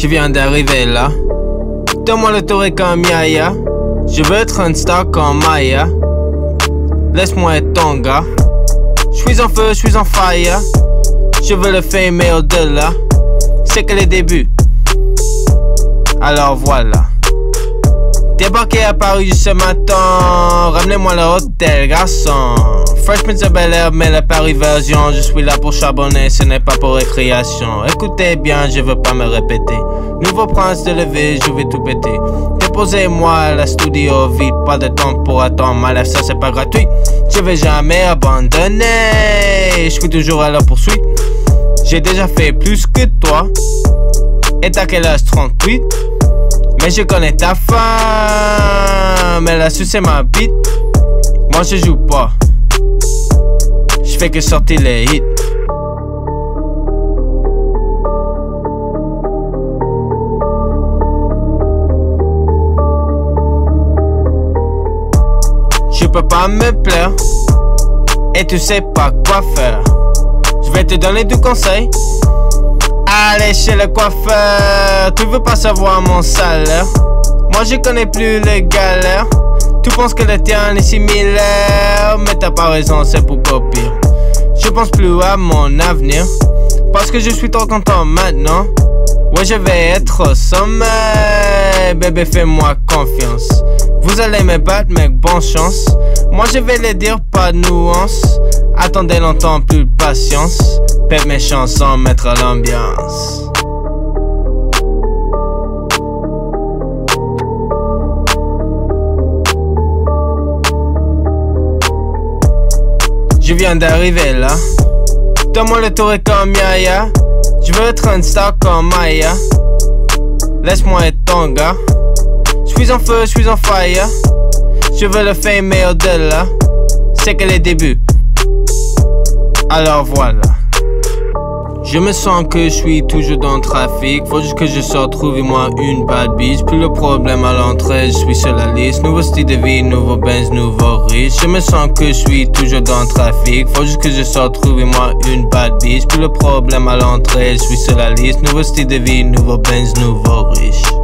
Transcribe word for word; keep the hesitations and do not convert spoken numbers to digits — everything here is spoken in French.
Je viens d'arriver là. Donne-moi le tour comme Yaya. Je veux être un star comme Maya. Laisse-moi être ton gars. J'suis en feu, j'suis en fire. Je veux le fame et au-delà. C'est que les débuts. Alors voilà. Débarqué à Paris ce matin. Ramenez-moi le hôtel, garçon. Fresh Prince of Bel-Air, mais la Paris version. Je suis là pour charbonner, ce n'est pas pour récréation. Écoutez bien, je veux pas me répéter. Nouveau prince de lever, je vais tout péter. Déposez-moi à la studio vite. Pas de temps pour attendre, ma lèvre, ça c'est pas gratuit. Je vais jamais abandonner. Je suis toujours à la poursuite. J'ai déjà fait plus que toi. Et t'as quel âge? trente-huit. Mais je connais ta femme. Elle a sucé ma bite. Moi je joue pas. Je fais que sortir les hits. Je peux pas me plaire. Et tu sais pas quoi faire. Je vais te donner du conseil. Allez chez le coiffeur. Tu veux pas savoir mon salaire. Moi je connais plus les galères. Tu penses que le tien est similaire. Mais t'as pas raison, c'est beaucoup pire. Je pense plus à mon avenir. Parce que je suis trop content maintenant. Ouais, je vais être au sommet. Bébé, fais-moi confiance. Vous allez me battre, mec, bonne chance. Moi je vais les dire, pas de nuance. Attendez longtemps, plus de patience. Pète mes chansons, mettre à l'ambiance. Je viens d'arriver là. Donne-moi le tour comme Yaya. Je veux être un star comme Maya. Laisse-moi être ton gars. J'suis en feu, j'suis en fire. Je veux le fame et au-delà. C'est que les débuts. Alors voilà. Je me sens que je suis toujours dans le trafic. Faut juste que je sorte, trouvez-moi une bad bitch. Plus le problème à l'entrée, je suis sur la liste. Nouveau style de vie, nouveau Benz, nouveau riche. Je me sens que je suis toujours dans le trafic. Faut juste que je sorte, trouvez-moi une bad bitch. Plus le problème à l'entrée, je suis sur la liste. Nouveau style de vie, nouveau Benz, nouveau riche.